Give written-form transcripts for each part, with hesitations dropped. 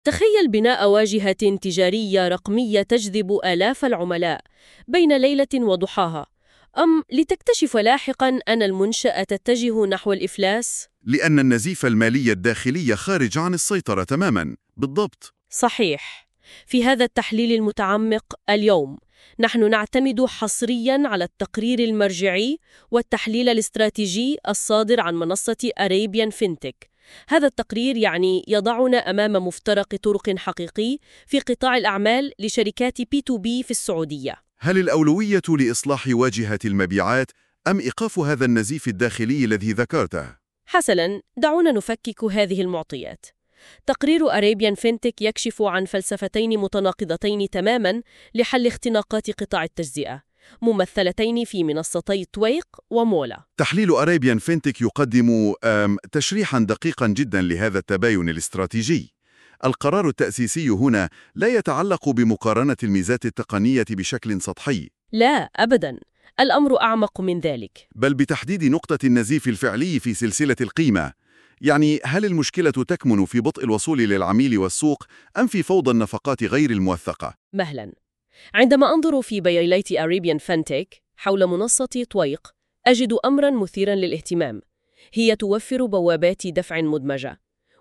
تخيل بناء واجهة تجارية رقمية تجذب آلاف العملاء بين ليلة وضحاها، أم لتكتشف لاحقاً أن المنشأة تتجه نحو الإفلاس؟ لأن النزيف المالي الداخلي خارج عن السيطرة تماماً. بالضبط. صحيح. في هذا التحليل المتعمق اليوم نحن نعتمد حصرياً على التقرير المرجعي والتحليل الاستراتيجي الصادر عن منصة أريبيان فينتك. هذا التقرير يضعنا أمام مفترق طرق حقيقي في قطاع الأعمال لشركات B2B في السعودية. هل الأولوية لإصلاح واجهة المبيعات أم إيقاف هذا النزيف الداخلي الذي ذكرته؟ حسناً، دعونا نفكك هذه المعطيات. تقرير أريبيان فينتك يكشف عن فلسفتين متناقضتين تماماً لحل اختناقات قطاع التجزئة، ممثلتين في منصتي تويق ومولا. تحليل أريبيان فينتك يقدم تشريحاً دقيقاً جداً لهذا التباين الاستراتيجي. القرار التأسيسي هنا لا يتعلق بمقارنة الميزات التقنية بشكل سطحي، لا أبداً، الأمر أعمق من ذلك. بل بتحديد نقطة النزيف الفعلي في سلسلة القيمة. يعني هل المشكلة تكمن في بطء الوصول للعميل والسوق أم في فوضى النفقات غير الموثقة؟ مهلاً، عندما أنظر في بيانات أريبيان فينتك حول منصة تويق أجد أمراً مثيراً للاهتمام. هي توفر بوابات دفع مدمجة،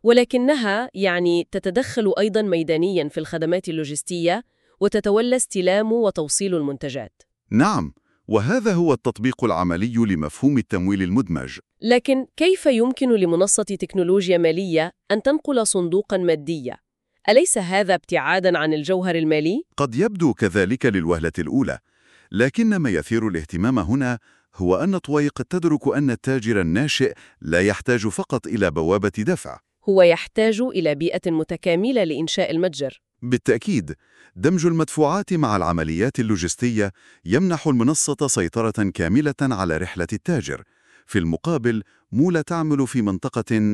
ولكنها تتدخل أيضاً ميدانياً في الخدمات اللوجستية وتتولى استلام وتوصيل المنتجات. نعم، وهذا هو التطبيق العملي لمفهوم التمويل المدمج. لكن كيف يمكن لمنصة تكنولوجيا مالية أن تنقل صندوقاً مادية؟ أليس هذا ابتعاداً عن الجوهر المالي؟ قد يبدو كذلك للوهلة الأولى، لكن ما يثير الاهتمام هنا هو أن تويق تدرك أن التاجر الناشئ لا يحتاج فقط إلى بوابة دفع. هو يحتاج إلى بيئة متكاملة لإنشاء المتجر. بالتأكيد، دمج المدفوعات مع العمليات اللوجستية يمنح المنصة سيطرة كاملة على رحلة التاجر. في المقابل، مولا تعمل في منطقة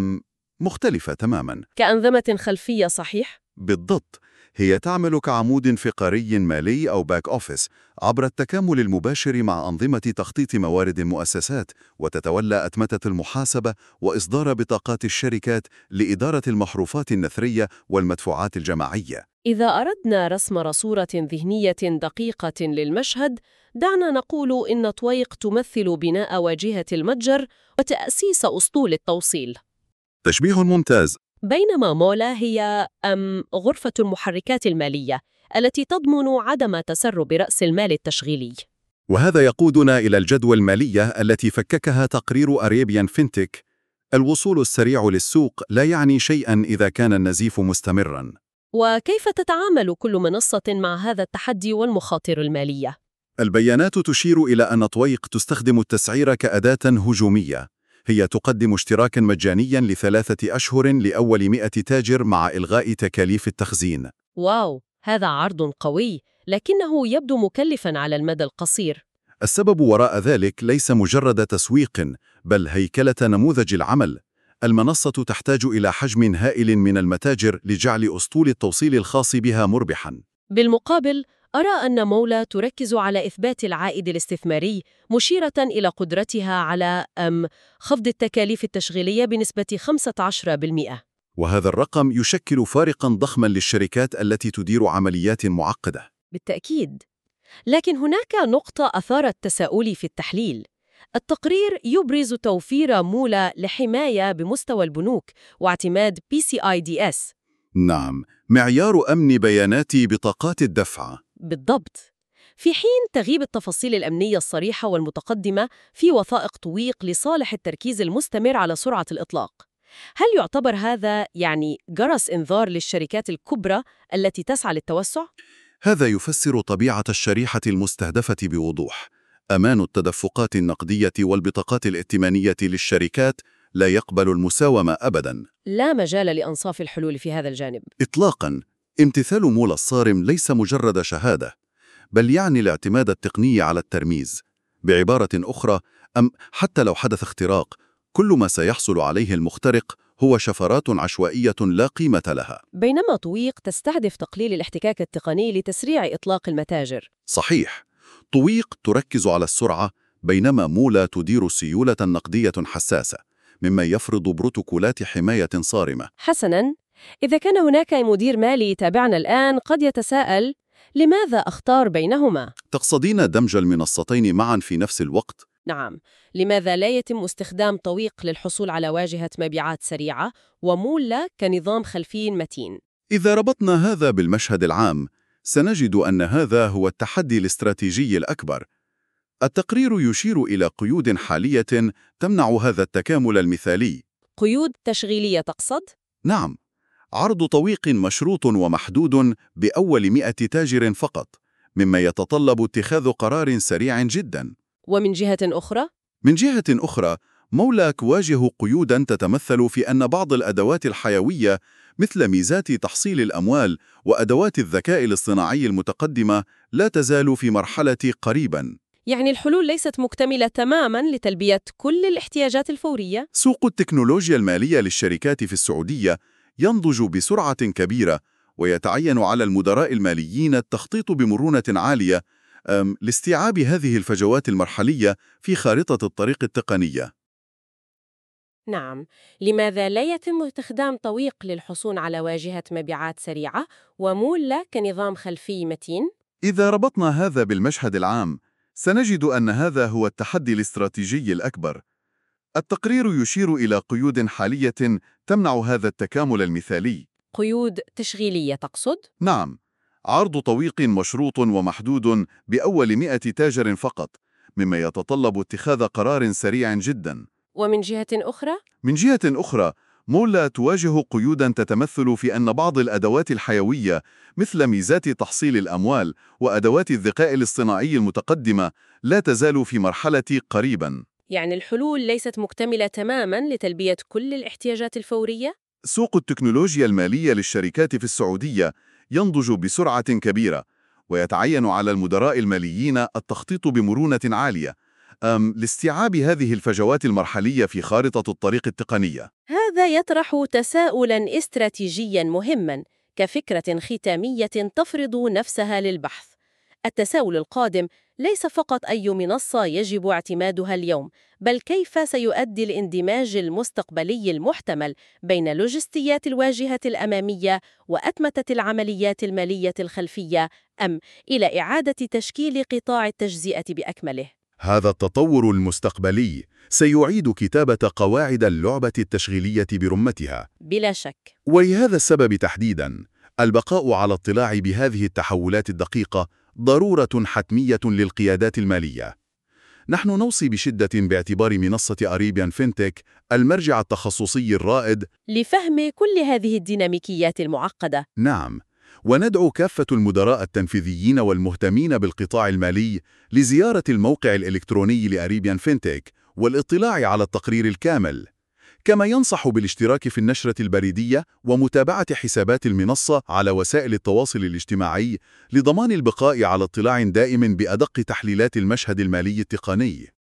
مختلفة تماماً. كأنظمة خلفية، صحيح؟ بالضبط، هي تعمل كعمود فقري مالي أو باك أوفيس عبر التكامل المباشر مع أنظمة تخطيط موارد المؤسسات، وتتولى أتمتة المحاسبة وإصدار بطاقات الشركات لإدارة المحروفات النثرية والمدفوعات الجماعية. إذا أردنا رسم صورة ذهنية دقيقة للمشهد، دعنا نقول إن تويق تمثل بناء واجهة المتجر وتأسيس أسطول التوصيل، تشبيه ممتاز. بينما مولا هي غرفة المحركات المالية التي تضمن عدم تسرب رأس المال التشغيلي. وهذا يقودنا إلى الجدوى المالية التي فككها تقرير أريبيان فينتك. الوصول السريع للسوق لا يعني شيئاً إذا كان النزيف مستمراً. وكيف تتعامل كل منصة مع هذا التحدي والمخاطر المالية؟ البيانات تشير إلى أن تويق تستخدم التسعير كأداة هجومية. هي تقدم اشتراكاً مجانياً ل3 أشهر لأول 100 تاجر مع إلغاء تكاليف التخزين. واو، هذا عرض قوي، لكنه يبدو مكلفاً على المدى القصير. السبب وراء ذلك ليس مجرد تسويق، بل هيكلة نموذج العمل. المنصة تحتاج إلى حجم هائل من المتاجر لجعل أسطول التوصيل الخاص بها مربحاً. بالمقابل، أرى أن مولا تركز على إثبات العائد الاستثماري، مشيرة إلى قدرتها على خفض التكاليف التشغيلية بنسبة 15%. وهذا الرقم يشكل فارقاً ضخماً للشركات التي تدير عمليات معقدة. بالتأكيد. لكن هناك نقطة أثارت تساؤلي في التحليل. التقرير يبرز توفير مولا لحماية بمستوى البنوك واعتماد PCI DS. نعم، معيار أمن بيانات بطاقات الدفع. بالضبط. في حين تغيب التفاصيل الأمنية الصريحة والمتقدمة في وثائق تويق لصالح التركيز المستمر على سرعة الإطلاق. هل يعتبر هذا جرس إنذار للشركات الكبرى التي تسعى للتوسع؟ هذا يفسر طبيعة الشريحة المستهدفة بوضوح. أمان التدفقات النقدية والبطاقات الائتمانية للشركات لا يقبل المساومة أبداً. لا مجال لأنصاف الحلول في هذا الجانب. إطلاقاً. امتثال مولا الصارم ليس مجرد شهادة، بل يعني الاعتماد التقني على الترميز. بعبارة أخرى، حتى لو حدث اختراق، كل ما سيحصل عليه المخترق هو شفرات عشوائية لا قيمة لها. بينما تويق تستهدف تقليل الاحتكاك التقني لتسريع إطلاق المتاجر. صحيح، تويق تركز على السرعة، بينما مولا تدير سيولة نقدية حساسة، مما يفرض بروتوكولات حماية صارمة. حسناً، إذا كان هناك مدير مالي يتابعنا الآن قد يتساءل: لماذا أختار بينهما؟ تقصدين دمج المنصتين معا في نفس الوقت؟ نعم، لماذا لا يتم استخدام طويق للحصول على واجهة مبيعات سريعة ومولة كنظام خلفي متين؟ إذا ربطنا هذا بالمشهد العام، سنجد أن هذا هو التحدي الاستراتيجي الأكبر. التقرير يشير إلى قيود حالية تمنع هذا التكامل المثالي. قيود تشغيلية تقصد؟ نعم، عرض طويق مشروط ومحدود بأول 100 تاجر فقط، مما يتطلب اتخاذ قرار سريع جدا. ومن جهة أخرى؟ من جهة أخرى، مولاك واجه قيوداً تتمثل في أن بعض الأدوات الحيوية مثل ميزات تحصيل الأموال وأدوات الذكاء الاصطناعي المتقدمة لا تزال في مرحلة قريباً. يعني الحلول ليست مكتملة تماماً لتلبية كل الاحتياجات الفورية؟ سوق التكنولوجيا المالية للشركات في السعودية ينضج بسرعة كبيرة، ويتعين على المدراء الماليين التخطيط بمرونة عالية لاستيعاب هذه الفجوات المرحلية في خارطة الطريق التقنية. نعم، لماذا لا يتم استخدام طويق للحصول على واجهة مبيعات سريعة ومولة كنظام خلفي متين؟ إذا ربطنا هذا بالمشهد العام، سنجد أن هذا هو التحدي الاستراتيجي الأكبر. التقرير يشير إلى قيود حالية تمنع هذا التكامل المثالي. قيود تشغيلية تقصد؟ نعم، عرض طويق مشروط ومحدود بأول 100 تاجر فقط، مما يتطلب اتخاذ قرار سريع جدا. ومن جهة أخرى؟ من جهة أخرى، مولا تواجه قيوداً تتمثل في أن بعض الأدوات الحيوية مثل ميزات تحصيل الأموال وأدوات الذكاء الاصطناعي المتقدمة لا تزال في مرحلة قريباً. يعني الحلول ليست مكتملة تماماً لتلبية كل الاحتياجات الفورية؟ سوق التكنولوجيا المالية للشركات في السعودية ينضج بسرعة كبيرة، ويتعين على المدراء الماليين التخطيط بمرونة عالية لاستيعاب هذه الفجوات المرحلية في خارطة الطريق التقنية. هذا يطرح تساؤلاً استراتيجياً مهماً كفكرة ختامية تفرض نفسها للبحث. التساؤل القادم ليس فقط أي منصة يجب اعتمادها اليوم، بل كيف سيؤدي الاندماج المستقبلي المحتمل بين لوجستيات الواجهة الأمامية وأتمتة العمليات المالية الخلفية إلى إعادة تشكيل قطاع التجزئة بأكمله. هذا التطور المستقبلي سيعيد كتابة قواعد اللعبة التشغيلية برمتها. بلا شك. ولهذا السبب تحديداً، البقاء على اطلاع بهذه التحولات الدقيقة ضرورة حتمية للقيادات المالية. نحن نوصي بشدة باعتبار منصة أريبيان فينتك المرجع التخصصي الرائد لفهم كل هذه الديناميكيات المعقدة. نعم، وندعو كافة المدراء التنفيذيين والمهتمين بالقطاع المالي لزيارة الموقع الإلكتروني لأريبيان فينتك والاطلاع على التقرير الكامل، كما ينصح بالاشتراك في النشرة البريدية ومتابعة حسابات المنصة على وسائل التواصل الاجتماعي لضمان البقاء على اطلاع دائم بأدق تحليلات المشهد المالي التقني.